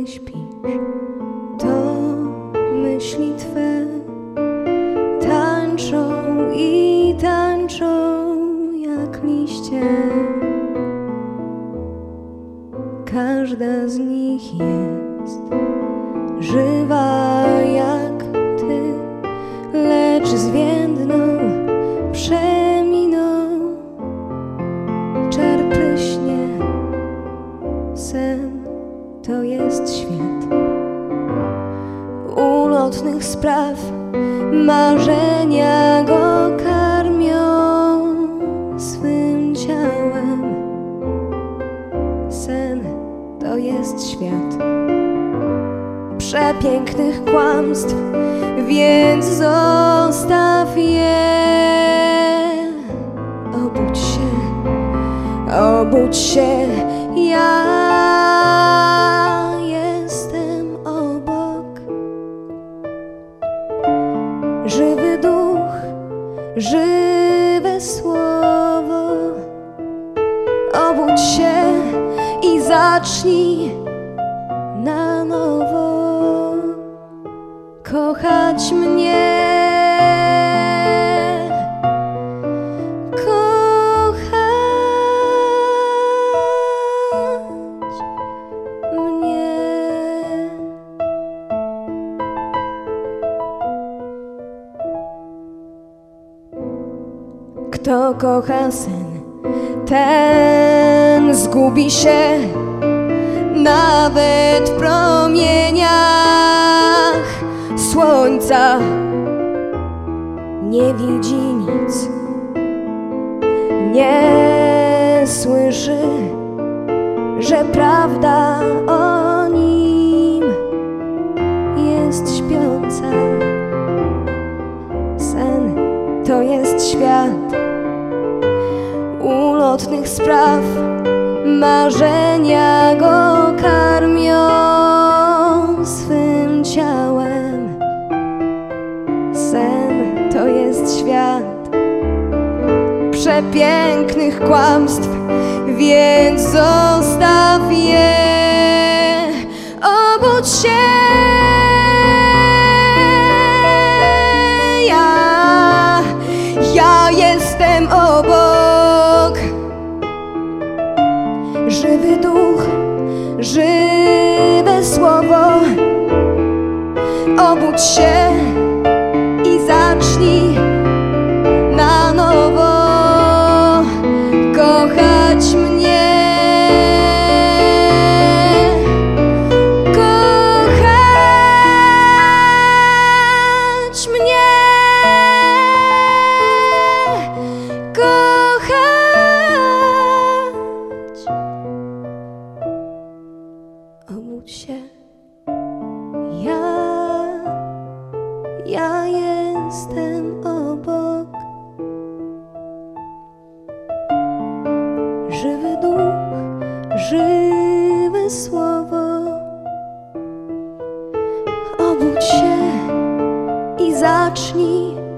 śpisz, to myśli Twe tańczą i tańczą jak liście. Każda z nich jest żywa jak Ty, lecz zwiędną, przeminą. Czar pryśnie, sen to jest świat ulotnych spraw, marzenia go karmią swym ciałem. Sen to jest świat przepięknych kłamstw, więc zostaw je. Obudź się, ja jestem obok. Żywy duch, żywe słowo. Obudź się i zacznij na nowo kochać mnie. Kto kocha sen, ten zgubi się nawet w promieniach słońca. Nie widzi nic, nie słyszy, że prawda o nim jest śpiąca. Sen to jest świat ulotnych spraw, marzenia go karmią swym ciałem. Sen to jest świat przepięknych kłamstw, więc zostaw je. Obudź się, ja jestem obok. Żywy duch, żywe słowo. Obudź się i zacznij na nowo kochać mnie. Kochać mnie. Obudź się, ja jestem obok. Żywy duch, żywe słowo. Obudź się i zacznij